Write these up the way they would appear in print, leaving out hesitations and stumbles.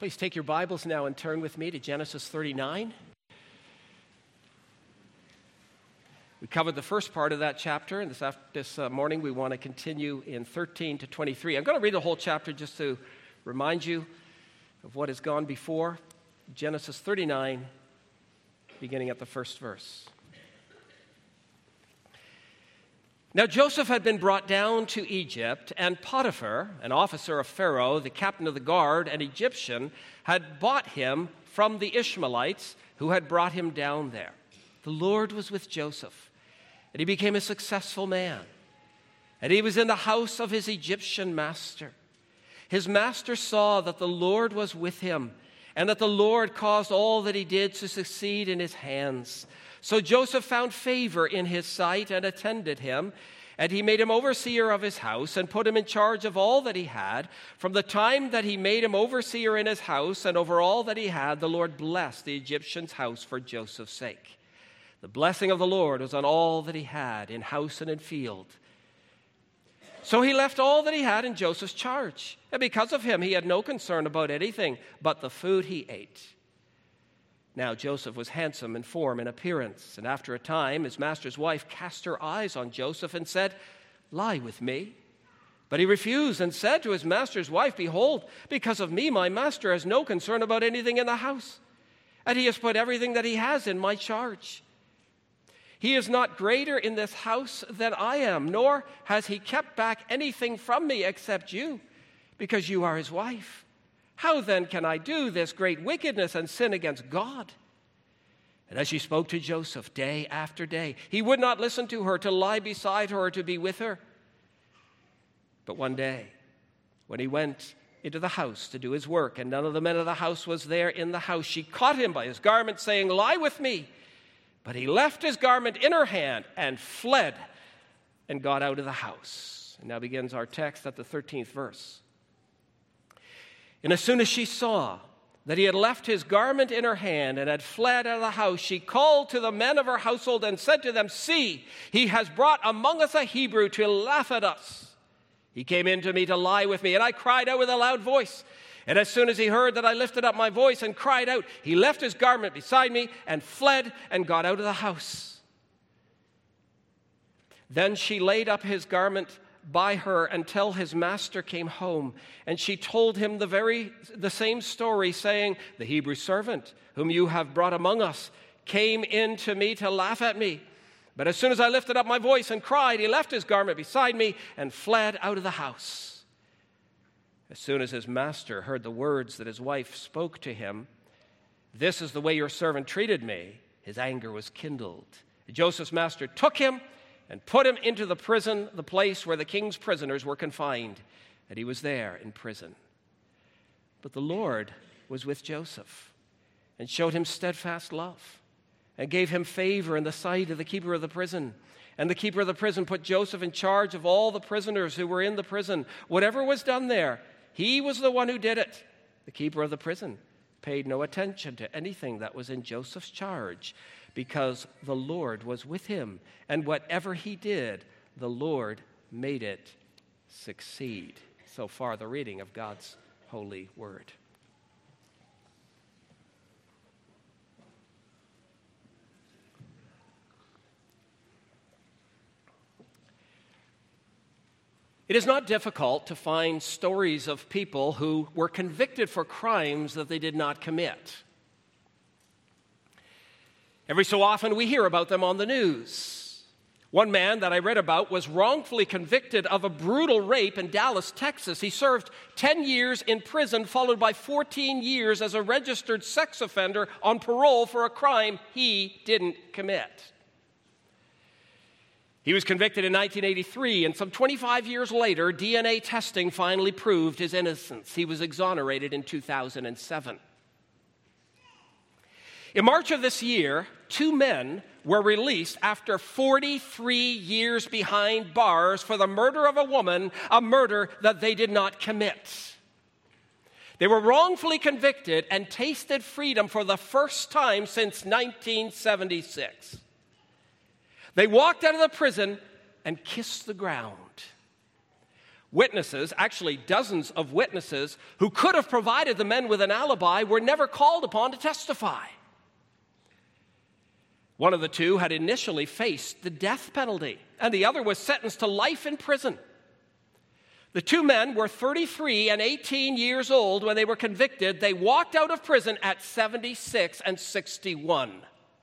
Please take your Bibles now and turn with me to Genesis 39. We covered the first part of that chapter, and this morning we want to continue in 13 to 23. I'm going to read the whole chapter just to remind you of what has gone before. Genesis 39, beginning at the first verse. Now Joseph had been brought down to Egypt, and Potiphar, an officer of Pharaoh, the captain of the guard, an Egyptian, had bought him from the Ishmaelites who had brought him down there. The Lord was with Joseph, and he became a successful man. And he was in the house of his Egyptian master. His master saw that the Lord was with him, and that the Lord caused all that he did to succeed in his hands. So Joseph found favor in his sight and attended him, and he made him overseer of his house and put him in charge of all that he had. From the time that he made him overseer in his house and over all that he had, the Lord blessed the Egyptian's house for Joseph's sake. The blessing of the Lord was on all that he had in house and in field. So he left all that he had in Joseph's charge, and because of him he had no concern about anything but the food he ate. Now Joseph was handsome in form and appearance, and after a time his master's wife cast her eyes on Joseph and said, "Lie with me." But he refused and said to his master's wife, "Behold, because of me my master has no concern about anything in the house, and he has put everything that he has in my charge. He is not greater in this house than I am, nor has he kept back anything from me except you, because you are his wife. How then can I do this great wickedness and sin against God?" And as she spoke to Joseph day after day, he would not listen to her, to lie beside her, or to be with her. But one day, when he went into the house to do his work, and none of the men of the house was there in the house, she caught him by his garment, saying, "Lie with me." But he left his garment in her hand and fled and got out of the house. And now begins our text at the 13th verse. And as soon as she saw that he had left his garment in her hand and had fled out of the house, she called to the men of her household and said to them, "See, he has brought among us a Hebrew to laugh at us. He came in to me to lie with me, and I cried out with a loud voice. And as soon as he heard that I lifted up my voice and cried out, he left his garment beside me and fled and got out of the house." Then she laid up his garment by her until his master came home, and she told him the same story, saying, "The Hebrew servant whom you have brought among us came in to me to laugh at me. But as soon as I lifted up my voice and cried, he left his garment beside me and fled out of the house." As soon as his master heard the words that his wife spoke to him, "This is the way your servant treated me," his anger was kindled. Joseph's master took him and put him into the prison, the place where the king's prisoners were confined, and he was there in prison. But the Lord was with Joseph and showed him steadfast love and gave him favor in the sight of the keeper of the prison. And the keeper of the prison put Joseph in charge of all the prisoners who were in the prison. Whatever was done there, he was the one who did it. The keeper of the prison paid no attention to anything that was in Joseph's charge, because the Lord was with him, and whatever he did, the Lord made it succeed. So far, the reading of God's holy word. It is not difficult to find stories of people who were convicted for crimes that they did not commit. Every so often we hear about them on the news. One man that I read about was wrongfully convicted of a brutal rape in Dallas, Texas. He served 10 years in prison, followed by 14 years as a registered sex offender on parole for a crime he didn't commit. He was convicted in 1983, and some 25 years later, DNA testing finally proved his innocence. He was exonerated in 2007. In March of this year, 2 men were released after 43 years behind bars for the murder of a woman, a murder that they did not commit. They were wrongfully convicted and tasted freedom for the first time since 1976. They walked out of the prison and kissed the ground. Witnesses, actually dozens of witnesses, who could have provided the men with an alibi were never called upon to testify. One of the two had initially faced the death penalty, and the other was sentenced to life in prison. The two men were 33 and 18 years old when they were convicted. They walked out of prison at 76 and 61.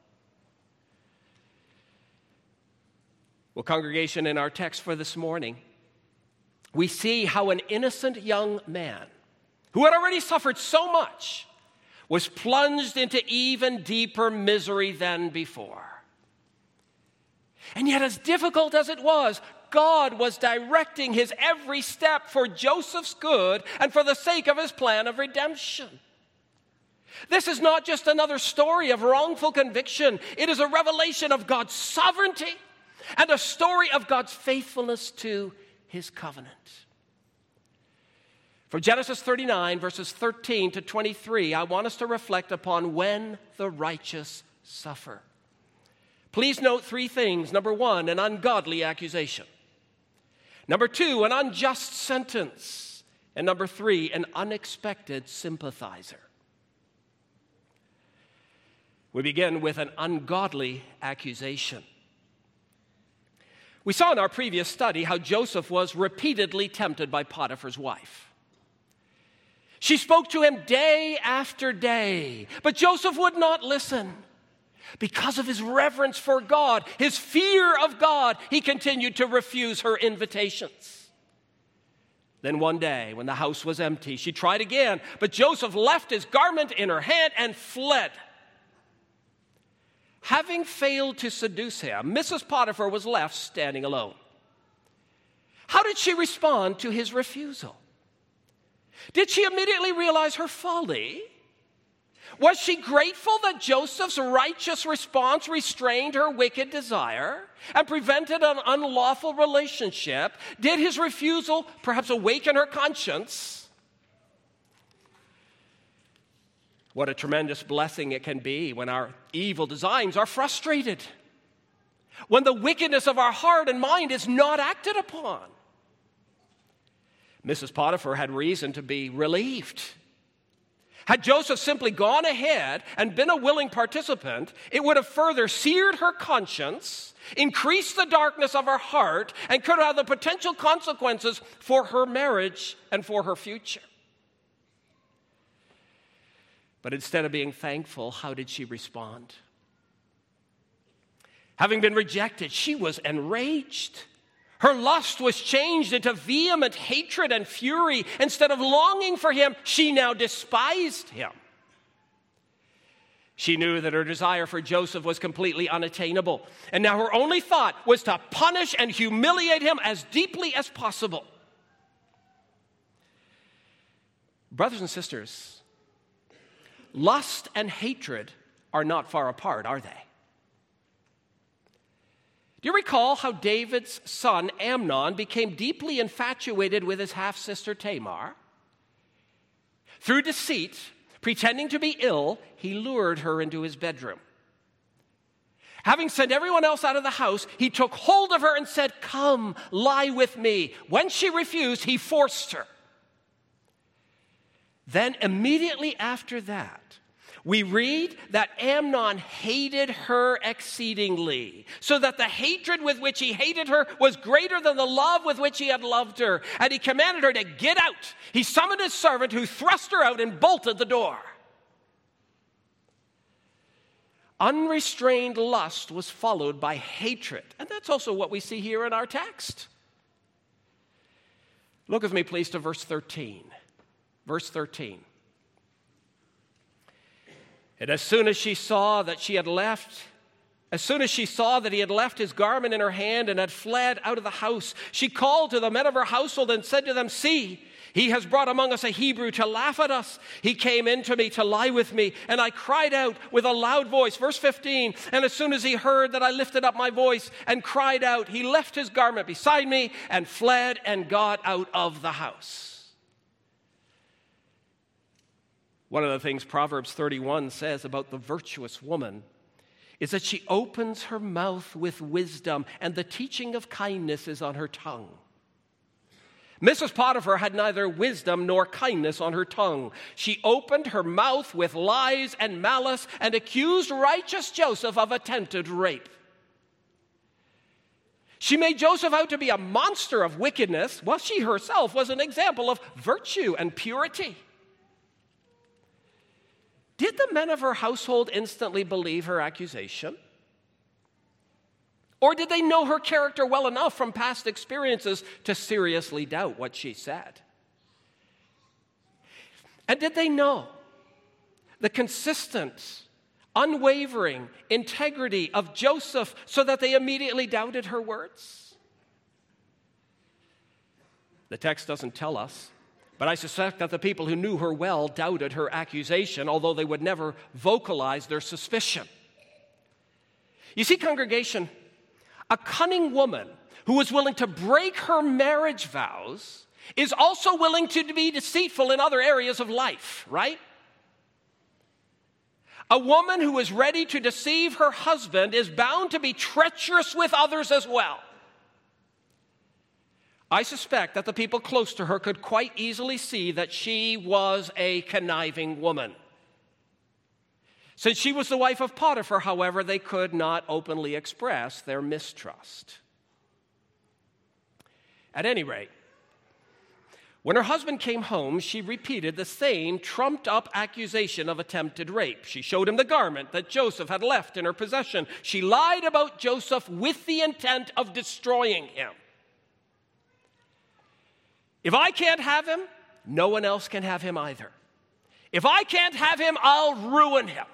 Well, congregation, in our text for this morning, we see how an innocent young man who had already suffered so much was plunged into even deeper misery than before. And yet, as difficult as it was, God was directing his every step for Joseph's good and for the sake of his plan of redemption. This is not just another story of wrongful conviction. It is a revelation of God's sovereignty and a story of God's faithfulness to his covenant. For Genesis 39, verses 13 to 23, I want us to reflect upon when the righteous suffer. Please note three things. Number one, an ungodly accusation. Number two, an unjust sentence. And number three, an unexpected sympathizer. We begin with an ungodly accusation. We saw in our previous study how Joseph was repeatedly tempted by Potiphar's wife. She spoke to him day after day, but Joseph would not listen. Because of his reverence for God, his fear of God, he continued to refuse her invitations. Then one day, when the house was empty, she tried again, but Joseph left his garment in her hand and fled. Having failed to seduce him, Mrs. Potiphar was left standing alone. How did she respond to his refusal? Did she immediately realize her folly? Was she grateful that Joseph's righteous response restrained her wicked desire and prevented an unlawful relationship? Did his refusal perhaps awaken her conscience? What a tremendous blessing it can be when our evil designs are frustrated, when the wickedness of our heart and mind is not acted upon. Mrs. Potiphar had reason to be relieved. Had Joseph simply gone ahead and been a willing participant, it would have further seared her conscience, increased the darkness of her heart, and could have the potential consequences for her marriage and for her future. But instead of being thankful, how did she respond? Having been rejected, she was enraged. Her lust was changed into vehement hatred and fury. Instead of longing for him, she now despised him. She knew that her desire for Joseph was completely unattainable, and now her only thought was to punish and humiliate him as deeply as possible. Brothers and sisters, lust and hatred are not far apart, are they? Do you recall how David's son Amnon became deeply infatuated with his half-sister Tamar? Through deceit, pretending to be ill, he lured her into his bedroom. Having sent everyone else out of the house, he took hold of her and said, "Come, lie with me." When she refused, he forced her. Then immediately after that, we read that Amnon hated her exceedingly, so that the hatred with which he hated her was greater than the love with which he had loved her. And he commanded her to get out. He summoned his servant, who thrust her out and bolted the door. Unrestrained lust was followed by hatred. And that's also what we see here in our text. Look with me, please, to verse 13. Verse 13. And as soon as she saw that he had left his garment in her hand and had fled out of the house, she called to the men of her household and said to them, "See, he has brought among us a Hebrew to laugh at us. He came in to me to lie with me, and I cried out with a loud voice." Verse 15, "And as soon as he heard that I lifted up my voice and cried out, he left his garment beside me and fled and got out of the house." One of the things Proverbs 31 says about the virtuous woman is that she opens her mouth with wisdom, and the teaching of kindness is on her tongue. Mrs. Potiphar had neither wisdom nor kindness on her tongue. She opened her mouth with lies and malice and accused righteous Joseph of attempted rape. She made Joseph out to be a monster of wickedness, while she herself was an example of virtue and purity. Did the men of her household instantly believe her accusation? Or did they know her character well enough from past experiences to seriously doubt what she said? And did they know the consistent, unwavering integrity of Joseph so that they immediately doubted her words? The text doesn't tell us, but I suspect that the people who knew her well doubted her accusation, although they would never vocalize their suspicion. You see, congregation, a cunning woman who was willing to break her marriage vows is also willing to be deceitful in other areas of life, right? A woman who is ready to deceive her husband is bound to be treacherous with others as well. I suspect that the people close to her could quite easily see that she was a conniving woman. Since she was the wife of Potiphar, however, they could not openly express their mistrust. At any rate, when her husband came home, she repeated the same trumped-up accusation of attempted rape. She showed him the garment that Joseph had left in her possession. She lied about Joseph with the intent of destroying him. If I can't have him, no one else can have him either. If I can't have him, I'll ruin him.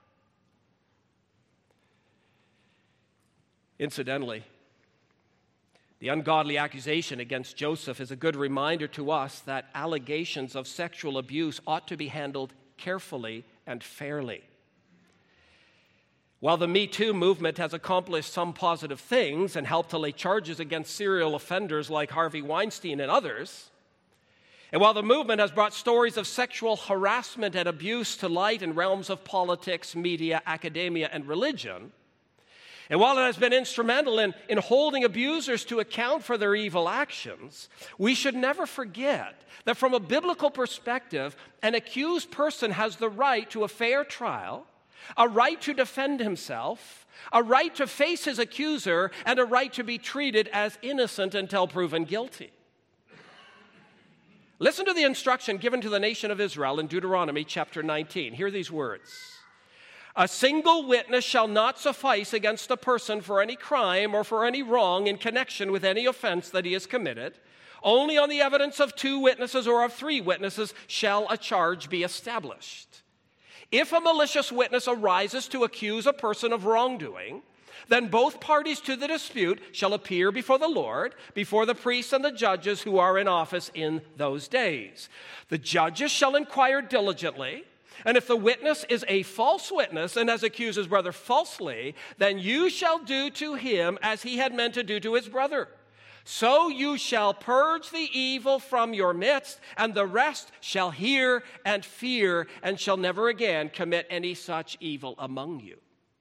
Incidentally, the ungodly accusation against Joseph is a good reminder to us that allegations of sexual abuse ought to be handled carefully and fairly. While the Me Too movement has accomplished some positive things and helped to lay charges against serial offenders like Harvey Weinstein and others, and while the movement has brought stories of sexual harassment and abuse to light in realms of politics, media, academia, and religion, and while it has been instrumental in holding abusers to account for their evil actions, we should never forget that from a biblical perspective, an accused person has the right to a fair trial, a right to defend himself, a right to face his accuser, and a right to be treated as innocent until proven guilty. Listen to the instruction given to the nation of Israel in Deuteronomy chapter 19. Hear these words. A single witness shall not suffice against a person for any crime or for any wrong in connection with any offense that he has committed. Only on the evidence of 2 witnesses or of 3 witnesses shall a charge be established. If a malicious witness arises to accuse a person of wrongdoing, then both parties to the dispute shall appear before the Lord, before the priests and the judges who are in office in those days. The judges shall inquire diligently, and if the witness is a false witness and has accused his brother falsely, then you shall do to him as he had meant to do to his brother. So you shall purge the evil from your midst, and the rest shall hear and fear, and shall never again commit any such evil among you.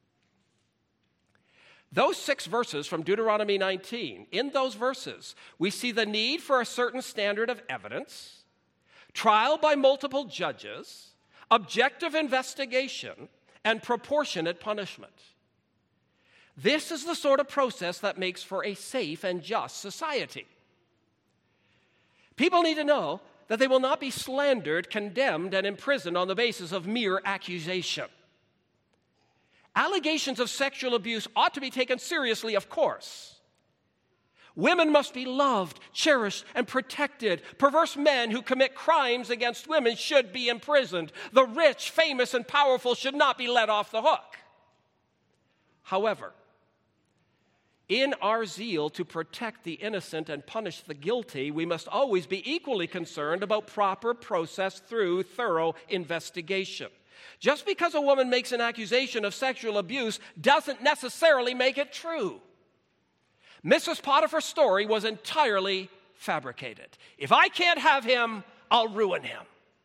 Those 6 verses from Deuteronomy 19, in those verses, we see the need for a certain standard of evidence, trial by multiple judges, objective investigation, and proportionate punishment. This is the sort of process that makes for a safe and just society. People need to know that they will not be slandered, condemned, and imprisoned on the basis of mere accusation. Allegations of sexual abuse ought to be taken seriously, of course. Women must be loved, cherished, and protected. Perverse men who commit crimes against women should be imprisoned. The rich, famous, and powerful should not be let off the hook. However, in our zeal to protect the innocent and punish the guilty, we must always be equally concerned about proper process through thorough investigation. Just because a woman makes an accusation of sexual abuse doesn't necessarily make it true. Mrs. Potiphar's story was entirely fabricated. If I can't have him, I'll ruin him.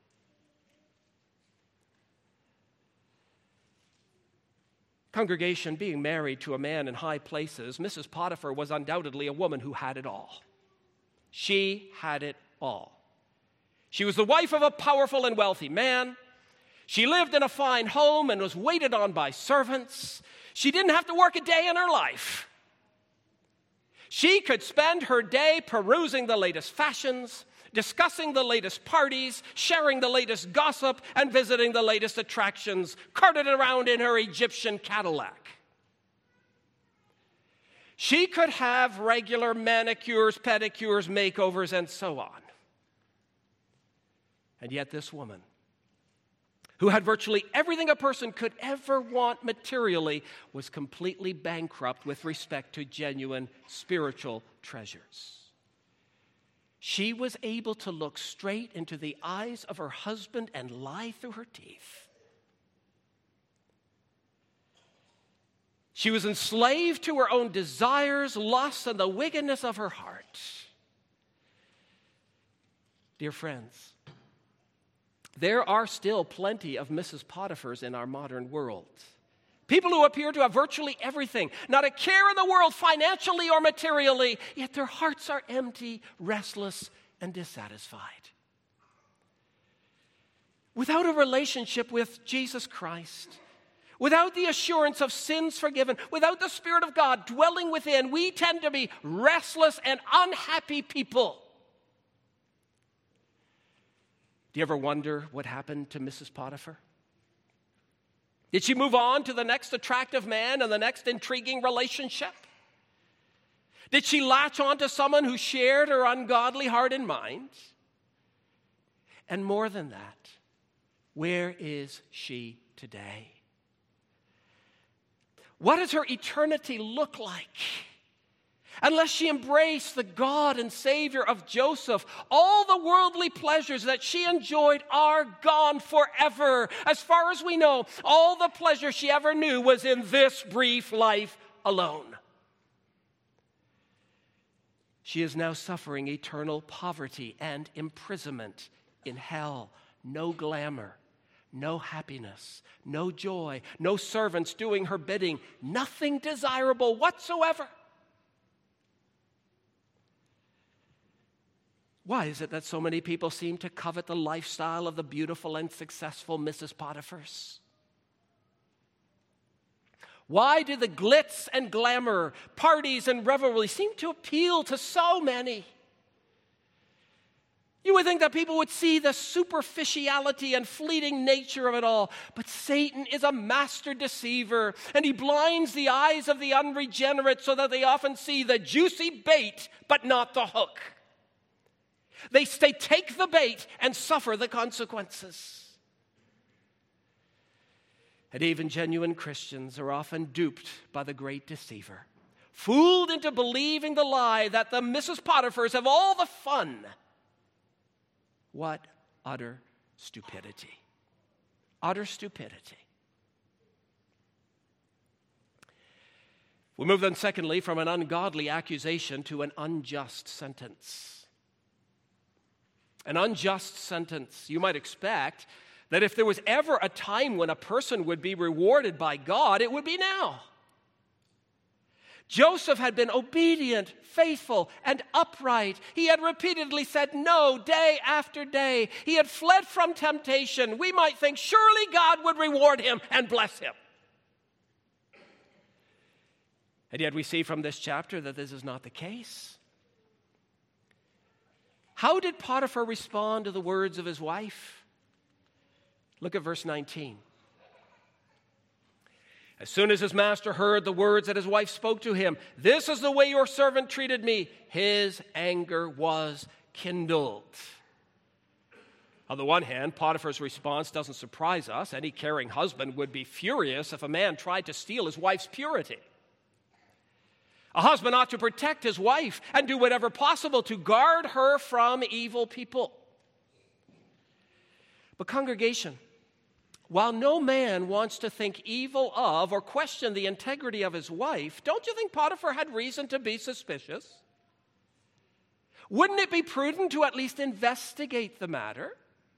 Congregation, being married to a man in high places, Mrs. Potiphar was undoubtedly a woman who had it all. She had it all. She was the wife of a powerful and wealthy man. She lived in a fine home and was waited on by servants. She didn't have to work a day in her life. She could spend her day perusing the latest fashions, discussing the latest parties, sharing the latest gossip, and visiting the latest attractions, carted around in her Egyptian Cadillac. She could have regular manicures, pedicures, makeovers, and so on. And yet this woman, who had virtually everything a person could ever want materially, was completely bankrupt with respect to genuine spiritual treasures. She was able to look straight into the eyes of her husband and lie through her teeth. She was enslaved to her own desires, lusts, and the wickedness of her heart. Dear friends, there are still plenty of Mrs. Potiphars in our modern world. People who appear to have virtually everything, not a care in the world financially or materially, yet their hearts are empty, restless, and dissatisfied. Without a relationship with Jesus Christ, without the assurance of sins forgiven, without the Spirit of God dwelling within, we tend to be restless and unhappy people. Do you ever wonder what happened to Mrs. Potiphar? Did she move on to the next attractive man and the next intriguing relationship? Did she latch on to someone who shared her ungodly heart and mind? And more than that, where is she today? What does her eternity look like? Unless she embraced the God and Savior of Joseph, all the worldly pleasures that she enjoyed are gone forever. As far as we know, all the pleasure she ever knew was in this brief life alone. She is now suffering eternal poverty and imprisonment in hell. No glamour, no happiness, no joy, no servants doing her bidding, nothing desirable whatsoever. Why is it that so many people seem to covet the lifestyle of the beautiful and successful Mrs. Potiphars? Why do the glitz and glamour, parties and revelry seem to appeal to so many? You would think that people would see the superficiality and fleeting nature of it all, but Satan is a master deceiver, and he blinds the eyes of the unregenerate so that they often see the juicy bait, but not the hook. They take the bait and suffer the consequences. And even genuine Christians are often duped by the great deceiver, fooled into believing the lie that the Mrs. Potiphars have all the fun. What utter stupidity. Utter stupidity. We move then, secondly, from an ungodly accusation to an unjust sentence. An unjust sentence. You might expect that if there was ever a time when a person would be rewarded by God, it would be now. Joseph had been obedient, faithful, and upright. He had repeatedly said no day after day. He had fled from temptation. We might think surely God would reward him and bless him. And yet we see from this chapter that this is not the case. How did Potiphar respond to the words of his wife? Look at verse 19. As soon as his master heard the words that his wife spoke to him, "This is the way your servant treated me," his anger was kindled. On the one hand, Potiphar's response doesn't surprise us. Any caring husband would be furious if a man tried to steal his wife's purity. A husband ought to protect his wife and do whatever possible to guard her from evil people. But congregation, while no man wants to think evil of or question the integrity of his wife, don't you think Potiphar had reason to be suspicious? Wouldn't it be prudent to at least investigate the matter?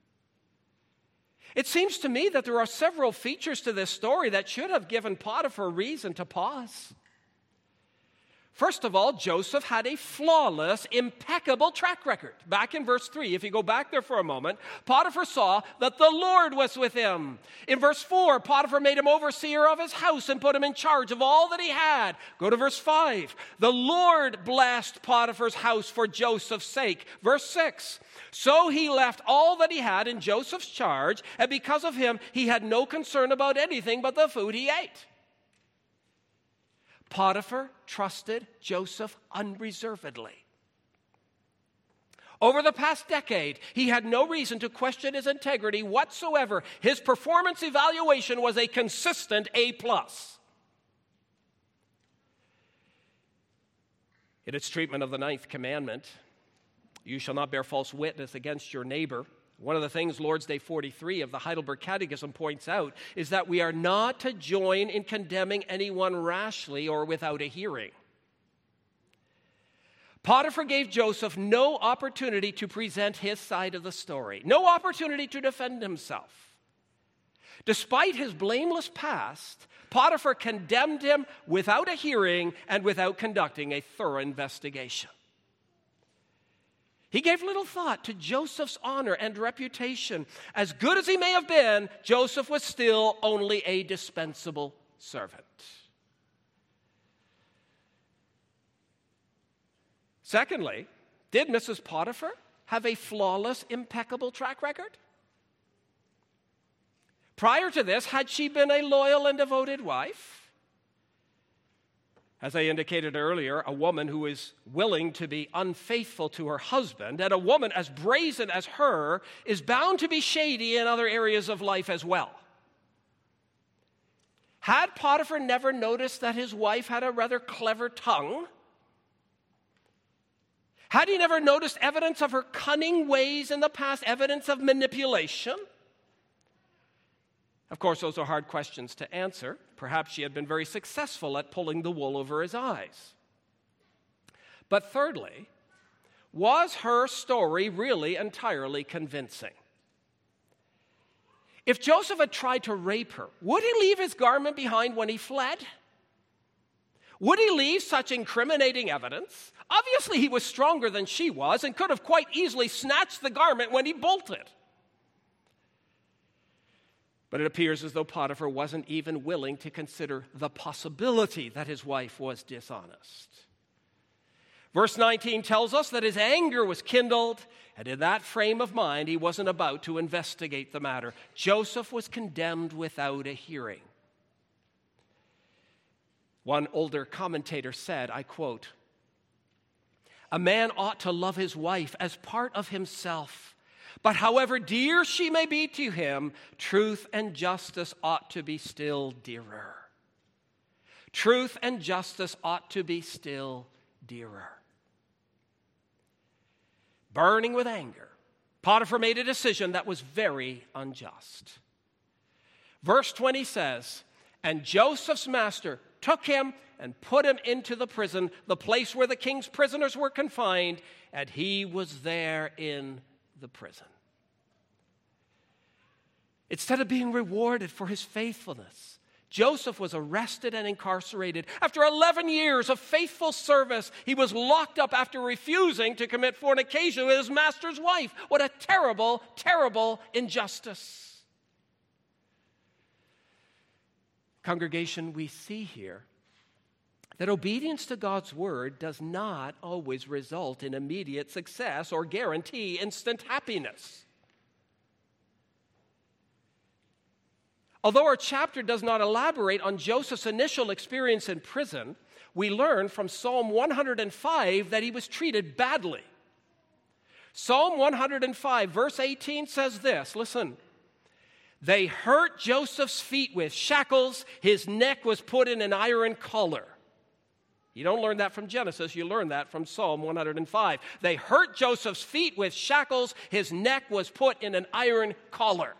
It seems to me that there are several features to this story that should have given Potiphar reason to pause. First of all, Joseph had a flawless, impeccable track record. Back in verse 3, if you go back there for a moment, Potiphar saw that the Lord was with him. In verse 4, Potiphar made him overseer of his house and put him in charge of all that he had. Go to verse 5. The Lord blessed Potiphar's house for Joseph's sake. Verse 6. So he left all that he had in Joseph's charge, and because of him, he had no concern about anything but the food he ate. Potiphar trusted Joseph unreservedly. Over the past decade, he had no reason to question his integrity whatsoever. His performance evaluation was a consistent A+. In its treatment of the 9th commandment, you shall not bear false witness against your neighbor. One of the things Lord's Day 43 of the Heidelberg Catechism points out is that we are not to join in condemning anyone rashly or without a hearing. Potiphar gave Joseph no opportunity to present his side of the story, no opportunity to defend himself. Despite his blameless past, Potiphar condemned him without a hearing and without conducting a thorough investigation. He gave little thought to Joseph's honor and reputation. As good as he may have been, Joseph was still only a dispensable servant. Secondly, did Mrs. Potiphar have a flawless, impeccable track record? Prior to this, had she been a loyal and devoted wife? As I indicated earlier, a woman who is willing to be unfaithful to her husband, and a woman as brazen as her, is bound to be shady in other areas of life as well. Had Potiphar never noticed that his wife had a rather clever tongue? Had he never noticed evidence of her cunning ways in the past, evidence of manipulation? Of course, those are hard questions to answer. Perhaps she had been very successful at pulling the wool over his eyes. But thirdly, was her story really entirely convincing? If Joseph had tried to rape her, would he leave his garment behind when he fled? Would he leave such incriminating evidence? Obviously, he was stronger than she was and could have quite easily snatched the garment when he bolted. But it appears as though Potiphar wasn't even willing to consider the possibility that his wife was dishonest. Verse 19 tells us that his anger was kindled, and in that frame of mind, he wasn't about to investigate the matter. Joseph was condemned without a hearing. One older commentator said, I quote, "A man ought to love his wife as part of himself. But however dear she may be to him, truth and justice ought to be still dearer." Truth and justice ought to be still dearer. Burning with anger, Potiphar made a decision that was very unjust. Verse 20 says, "And Joseph's master took him and put him into the prison, the place where the king's prisoners were confined, and he was there in the prison." Instead of being rewarded for his faithfulness, Joseph was arrested and incarcerated. After 11 years of faithful service, he was locked up after refusing to commit fornication with his master's wife. What a terrible, terrible injustice. Congregation, we see here that obedience to God's word does not always result in immediate success or guarantee instant happiness. Although our chapter does not elaborate on Joseph's initial experience in prison, we learn from Psalm 105 that he was treated badly. Psalm 105, verse 18 says this, listen, "They hurt Joseph's feet with shackles, his neck was put in an iron collar." You don't learn that from Genesis, you learn that from Psalm 105. They hurt Joseph's feet with shackles, his neck was put in an iron collar.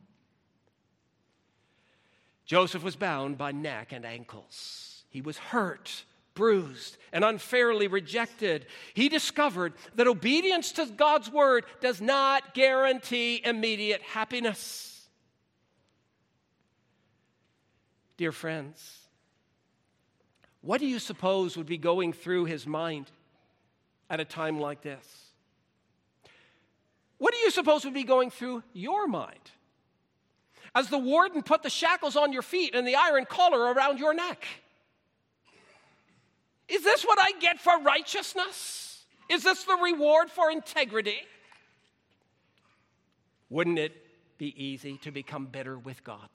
Joseph was bound by neck and ankles. He was hurt, bruised, and unfairly rejected. He discovered that obedience to God's word does not guarantee immediate happiness. Dear friends, What do you suppose would be going through his mind at a time like this? What do you suppose would be going through your mind as the warden put the shackles on your feet and the iron collar around your neck? Is this what I get for righteousness? Is this the reward for integrity? Wouldn't it be easy to become bitter with God?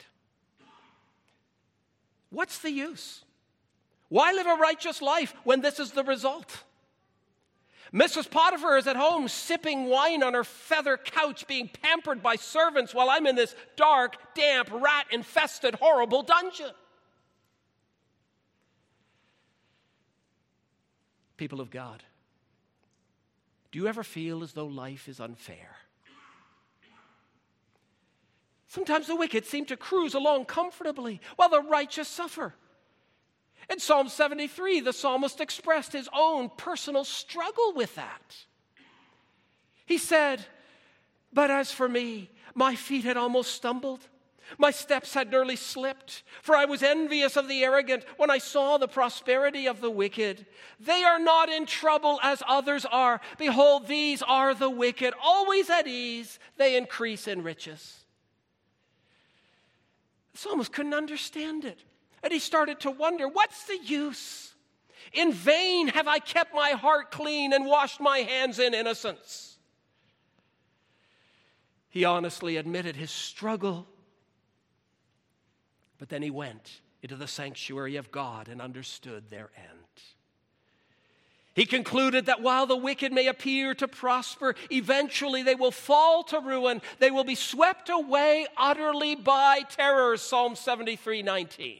What's the use? Why live a righteous life when this is the result? Mrs. Potiphar is at home sipping wine on her feather couch, being pampered by servants while I'm in this dark, damp, rat-infested, horrible dungeon. People of God, do you ever feel as though life is unfair? Sometimes the wicked seem to cruise along comfortably while the righteous suffer. In Psalm 73, the psalmist expressed his own personal struggle with that. He said, "But as for me, my feet had almost stumbled. My steps had nearly slipped, for I was envious of the arrogant when I saw the prosperity of the wicked. They are not in trouble as others are. Behold, these are the wicked, always at ease. They increase in riches." The psalmist couldn't understand it. And he started to wonder, what's the use? In vain have I kept my heart clean and washed my hands in innocence. He honestly admitted his struggle. But then he went into the sanctuary of God and understood their end. He concluded that while the wicked may appear to prosper, eventually they will fall to ruin. They will be swept away utterly by terror, Psalm 73:19.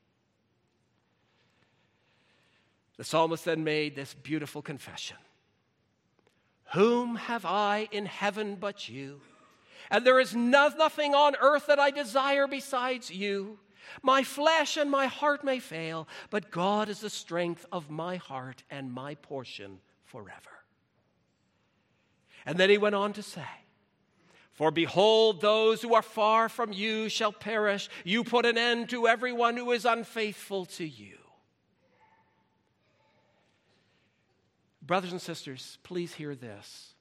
The psalmist then made this beautiful confession. "Whom have I in heaven but you? And there is nothing on earth that I desire besides you. My flesh and my heart may fail, but God is the strength of my heart and my portion forever." And then he went on to say, "For behold, those who are far from you shall perish. You put an end to everyone who is unfaithful to you." Brothers and sisters, please hear this.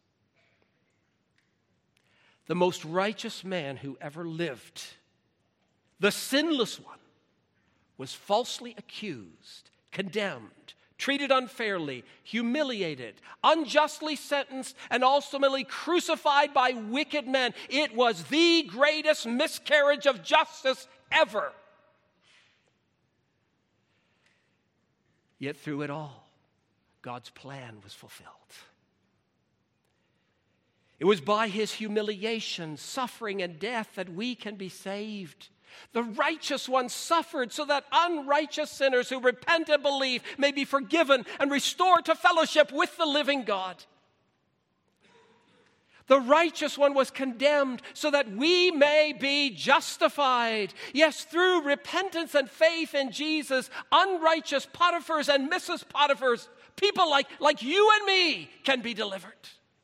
The most righteous man who ever lived, the sinless one, was falsely accused, condemned, treated unfairly, humiliated, unjustly sentenced, and ultimately crucified by wicked men. It was the greatest miscarriage of justice ever. Yet through it all, God's plan was fulfilled. It was by his humiliation, suffering, and death that we can be saved. The righteous one suffered so that unrighteous sinners who repent and believe may be forgiven and restored to fellowship with the living God. The righteous one was condemned so that we may be justified. Yes, through repentance and faith in Jesus, unrighteous Potiphars and Mrs. Potiphars, people like you and me, can be delivered.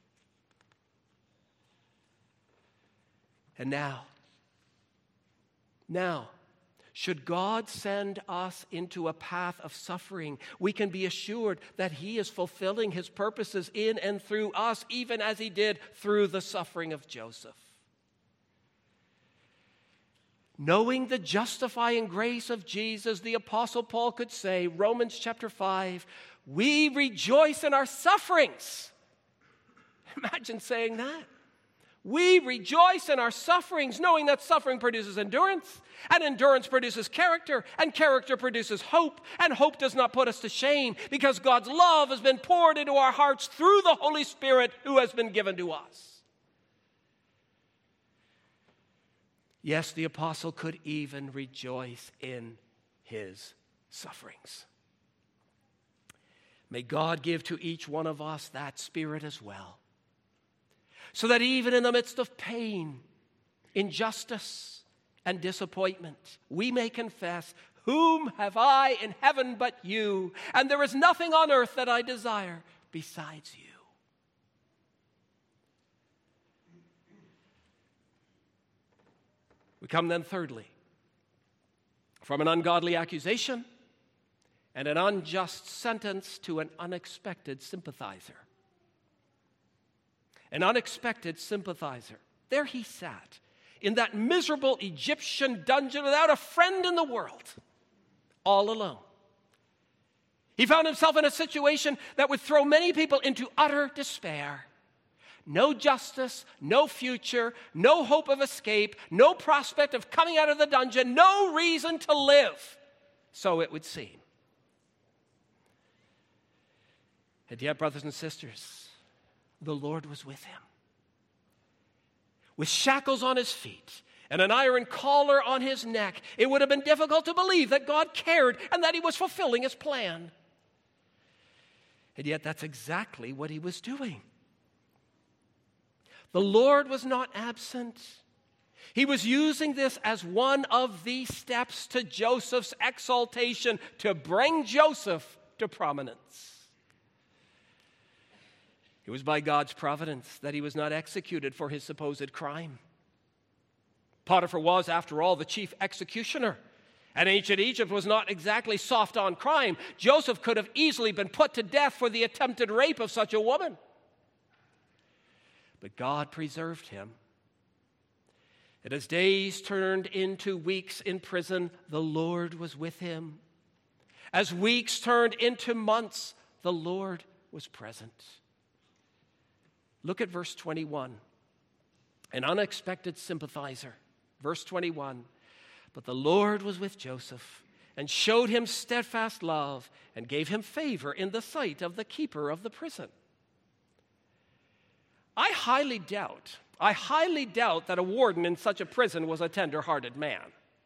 And now, should God send us into a path of suffering, we can be assured that he is fulfilling his purposes in and through us, even as he did through the suffering of Joseph. Knowing the justifying grace of Jesus, the Apostle Paul could say, Romans chapter 5, "We rejoice in our sufferings." Imagine saying that. We rejoice in our sufferings, knowing that suffering produces endurance, and endurance produces character, and character produces hope, and hope does not put us to shame, because God's love has been poured into our hearts through the Holy Spirit who has been given to us. Yes, the apostle could even rejoice in his sufferings. May God give to each one of us that spirit as well, so that even in the midst of pain, injustice, and disappointment, we may confess, "Whom have I in heaven but you? And there is nothing on earth that I desire besides you." We come then thirdly, from an ungodly accusation and an unjust sentence to an unexpected sympathizer. An unexpected sympathizer. There he sat in that miserable Egyptian dungeon without a friend in the world, all alone. He found himself in a situation that would throw many people into utter despair. No justice, no future, no hope of escape, no prospect of coming out of the dungeon, no reason to live, so it would seem. And yet, brothers and sisters, the Lord was with him. With shackles on his feet and an iron collar on his neck, it would have been difficult to believe that God cared and that he was fulfilling his plan. And yet that's exactly what he was doing. The Lord was not absent. He was using this as one of the steps to Joseph's exaltation to bring Joseph to prominence. It was by God's providence that he was not executed for his supposed crime. Potiphar was, after all, the chief executioner. And ancient Egypt was not exactly soft on crime. Joseph could have easily been put to death for the attempted rape of such a woman. But God preserved him. And as days turned into weeks in prison, the Lord was with him. As weeks turned into months, the Lord was present. Look at verse 21. An unexpected sympathizer. Verse 21. But the Lord was with Joseph and showed him steadfast love and gave him favor in the sight of the keeper of the prison. I highly doubt that a warden in such a prison was a tender-hearted man.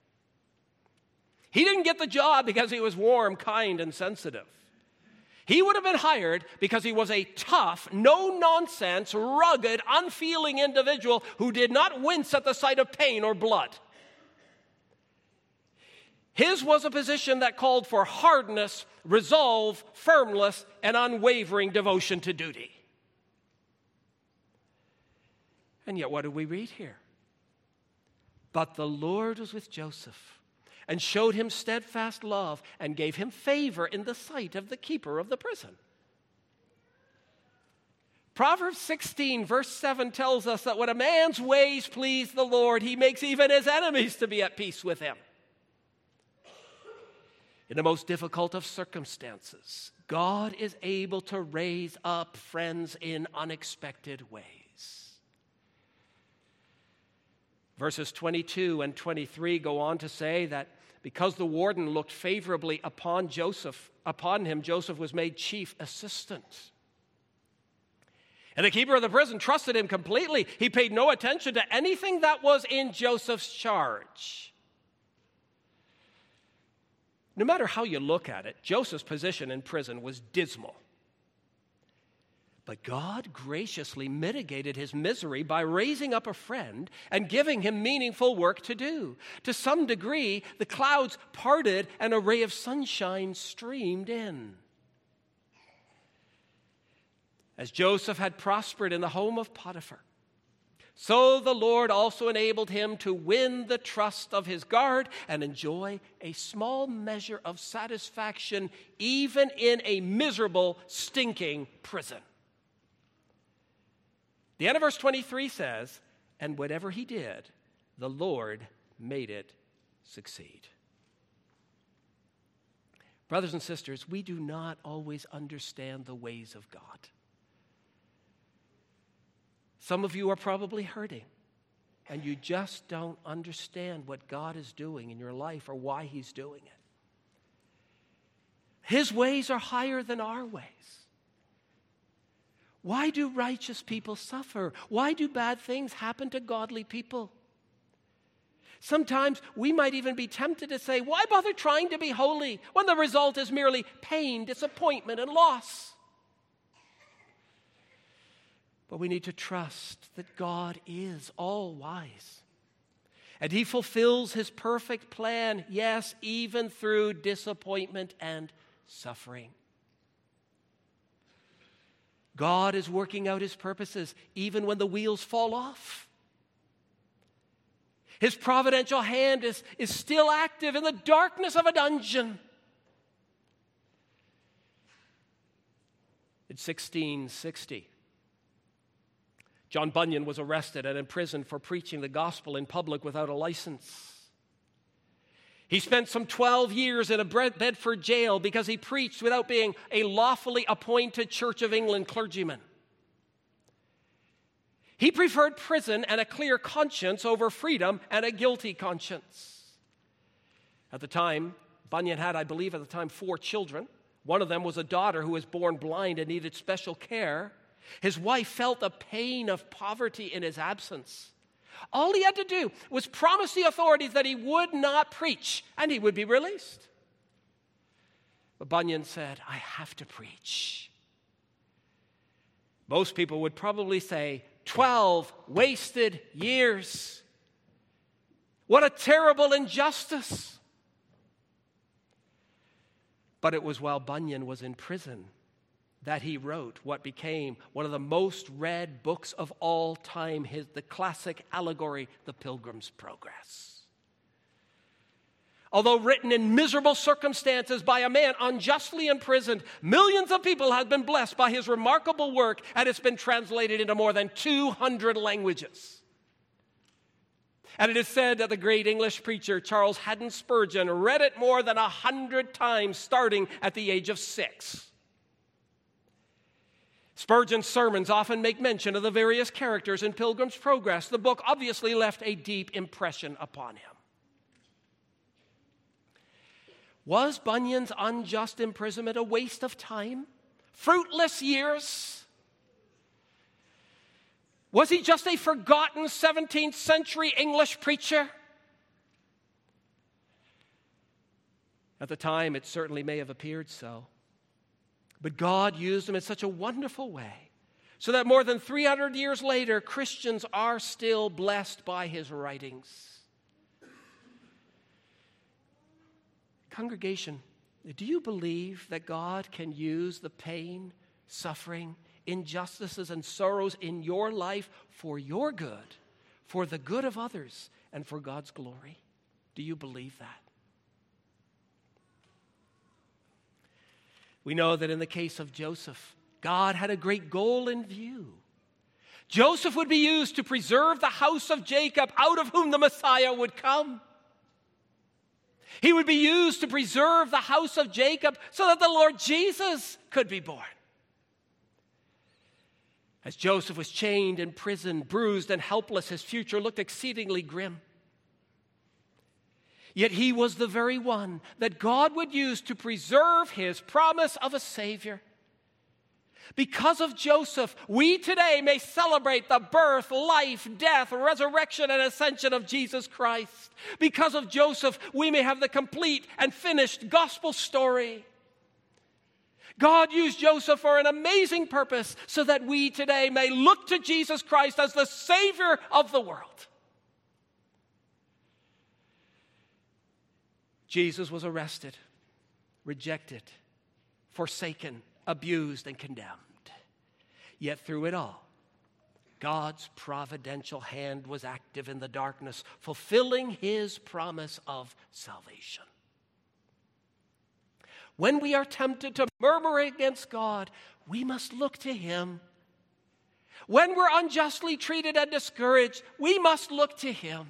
He didn't get the job because he was warm, kind, and sensitive. He would have been hired because he was a tough, no-nonsense, rugged, unfeeling individual who did not wince at the sight of pain or blood. His was a position that called for hardness, resolve, firmness, and unwavering devotion to duty. And yet, what do we read here? But the Lord was with Joseph and showed him steadfast love and gave him favor in the sight of the keeper of the prison. Proverbs 16, verse 7 tells us that when a man's ways please the Lord, he makes even his enemies to be at peace with him. In the most difficult of circumstances, God is able to raise up friends in unexpected ways. Verses 22 and 23 go on to say that because the warden looked favorably upon him, Joseph was made chief assistant. And the keeper of the prison trusted him completely. He paid no attention to anything that was in Joseph's charge. No matter how you look at it, Joseph's position in prison was dismal. But God graciously mitigated his misery by raising up a friend and giving him meaningful work to do. To some degree, the clouds parted and a ray of sunshine streamed in. As Joseph had prospered in the home of Potiphar, so the Lord also enabled him to win the trust of his guard and enjoy a small measure of satisfaction even in a miserable, stinking prison. The end of verse 23 says, and whatever he did, the Lord made it succeed. Brothers and sisters, we do not always understand the ways of God. Some of you are probably hurting, and you just don't understand what God is doing in your life or why he's doing it. His ways are higher than our ways. Why do righteous people suffer? Why do bad things happen to godly people? Sometimes we might even be tempted to say, why bother trying to be holy when the result is merely pain, disappointment, and loss? But we need to trust that God is all-wise. And he fulfills his perfect plan, yes, even through disappointment and suffering. God is working out his purposes even when the wheels fall off. His providential hand is still active in the darkness of a dungeon. In 1660, John Bunyan was arrested and imprisoned for preaching the gospel in public without a license. He spent some 12 years in a Bedford jail because he preached without being a lawfully appointed Church of England clergyman. He preferred prison and a clear conscience over freedom and a guilty conscience. At the time, Bunyan had, I believe at the time, 4 children. One of them was a daughter who was born blind and needed special care. His wife felt the pain of poverty in his absence. All he had to do was promise the authorities that he would not preach and he would be released. But Bunyan said, I have to preach. Most people would probably say, 12 wasted years. What a terrible injustice. But it was while Bunyan was in prison that he wrote what became one of the most read books of all time, the classic allegory, The Pilgrim's Progress. Although written in miserable circumstances by a man unjustly imprisoned, millions of people have been blessed by his remarkable work, and it's been translated into more than 200 languages. And it is said that the great English preacher Charles Haddon Spurgeon read it more than 100 times, starting at the age of 6. Spurgeon's sermons often make mention of the various characters in Pilgrim's Progress. The book obviously left a deep impression upon him. Was Bunyan's unjust imprisonment a waste of time? Fruitless years? Was he just a forgotten 17th century English preacher? At the time, it certainly may have appeared so. But God used him in such a wonderful way, so that more than 300 years later, Christians are still blessed by his writings. Congregation, do you believe that God can use the pain, suffering, injustices, and sorrows in your life for your good, for the good of others, and for God's glory? Do you believe that? We know that in the case of Joseph, God had a great goal in view. Joseph would be used to preserve the house of Jacob, out of whom the Messiah would come. He would be used to preserve the house of Jacob so that the Lord Jesus could be born. As Joseph was chained in prison, bruised and helpless, his future looked exceedingly grim. Yet he was the very one that God would use to preserve his promise of a Savior. Because of Joseph, we today may celebrate the birth, life, death, resurrection, and ascension of Jesus Christ. Because of Joseph, we may have the complete and finished gospel story. God used Joseph for an amazing purpose so that we today may look to Jesus Christ as the Savior of the world. Jesus was arrested, rejected, forsaken, abused, and condemned. Yet through it all, God's providential hand was active in the darkness, fulfilling his promise of salvation. When we are tempted to murmur against God, we must look to him. When we're unjustly treated and discouraged, we must look to him.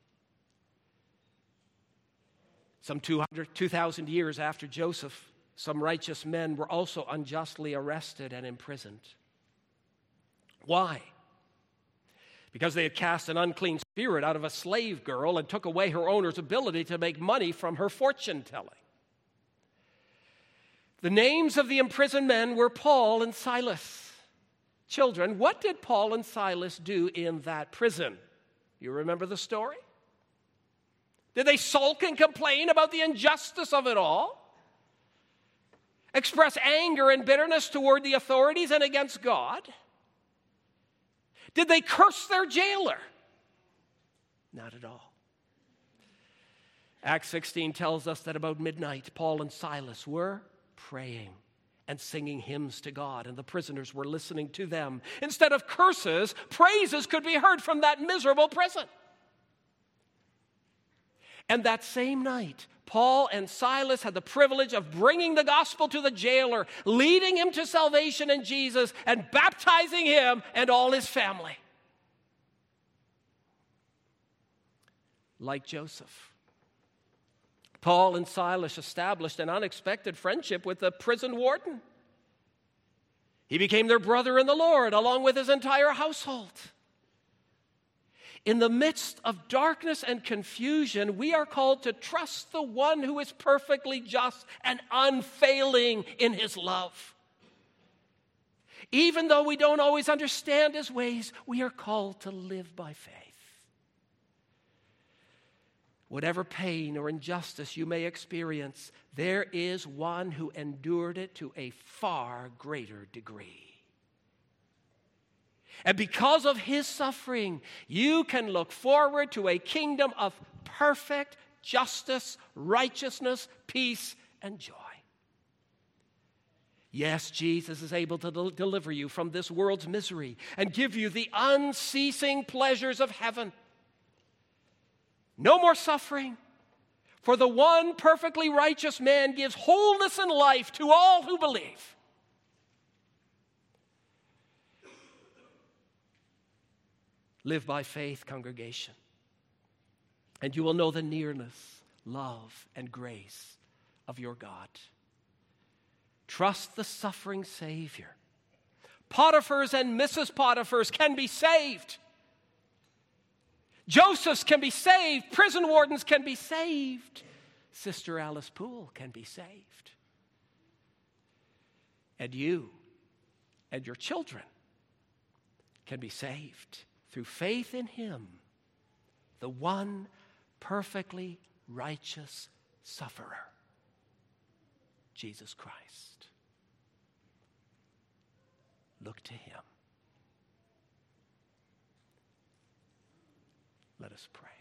Some 2,000 years after Joseph, some righteous men were also unjustly arrested and imprisoned. Why? Because they had cast an unclean spirit out of a slave girl and took away her owner's ability to make money from her fortune-telling. The names of the imprisoned men were Paul and Silas. Children, what did Paul and Silas do in that prison? You remember the story? Did they sulk and complain about the injustice of it all? Express anger and bitterness toward the authorities and against God? Did they curse their jailer? Not at all. Acts 16 tells us that about midnight, Paul and Silas were praying and singing hymns to God, and the prisoners were listening to them. Instead of curses, praises could be heard from that miserable prison. And that same night, Paul and Silas had the privilege of bringing the gospel to the jailer, leading him to salvation in Jesus, and baptizing him and all his family. Like Joseph, Paul and Silas established an unexpected friendship with the prison warden. He became their brother in the Lord, along with his entire household. In the midst of darkness and confusion, we are called to trust the one who is perfectly just and unfailing in his love. Even though we don't always understand his ways, we are called to live by faith. Whatever pain or injustice you may experience, there is one who endured it to a far greater degree. And because of his suffering, you can look forward to a kingdom of perfect justice, righteousness, peace, and joy. Yes, Jesus is able to deliver you from this world's misery and give you the unceasing pleasures of heaven. No more suffering, for the one perfectly righteous man gives wholeness and life to all who believe. Live by faith, congregation, and you will know the nearness, love, and grace of your God. Trust the suffering Savior. Potiphar's and Mrs. Potiphar's can be saved. Josephs can be saved. Prison wardens can be saved. Sister Alice Poole can be saved. And you and your children can be saved through faith in him, the one perfectly righteous sufferer, Jesus Christ. Look to him. Let us pray.